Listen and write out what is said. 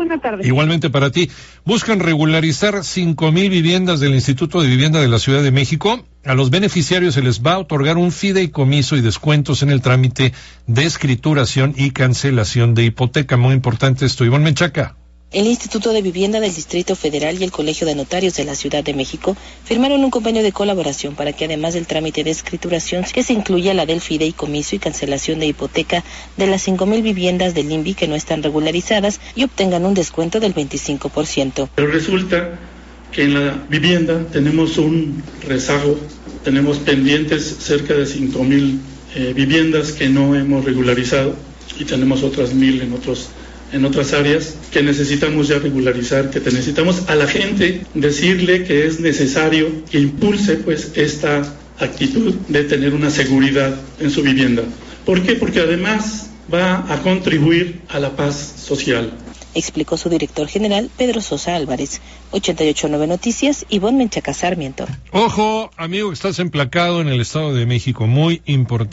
buena tarde. Igualmente para ti. Buscan regularizar 5,000 viviendas del Instituto de Vivienda de la Ciudad de México. A los beneficiarios se les va a otorgar un fideicomiso y descuentos en el trámite de escrituración y cancelación de hipoteca. Muy importante esto. Ivonne Menchaca. El Instituto de Vivienda del Distrito Federal y el Colegio de Notarios de la Ciudad de México firmaron un convenio de colaboración para que además del trámite de escrituración que se incluya la del fideicomiso y cancelación de hipoteca de las 5,000 viviendas del INVI que no están regularizadas y obtengan un descuento del 25%. Pero resulta que en la vivienda tenemos un rezago, tenemos pendientes cerca de 5,000 viviendas que no hemos regularizado y tenemos otras 1,000 en otras áreas que necesitamos ya regularizar, que necesitamos a la gente decirle que es necesario que impulse pues esta actitud de tener una seguridad en su vivienda. ¿Por qué? Porque además va a contribuir a la paz social. Explicó su director general, Pedro Sosa Álvarez. 88.9 Noticias, Ivonne Menchaca Sarmiento. Ojo, amigo, que estás emplacado en el Estado de México, muy importante.